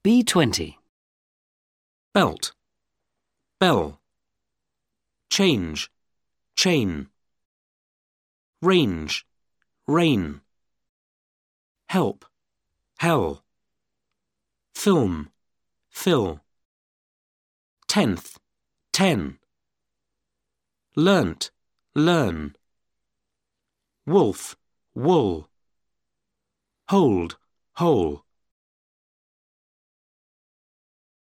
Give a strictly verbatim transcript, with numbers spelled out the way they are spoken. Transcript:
B twenty. Belt, bell. Change, chain. Range, rain. Help, hell. Film, fill. Tenth, ten. Learnt, learn. Wolf, wool. Hold, hole.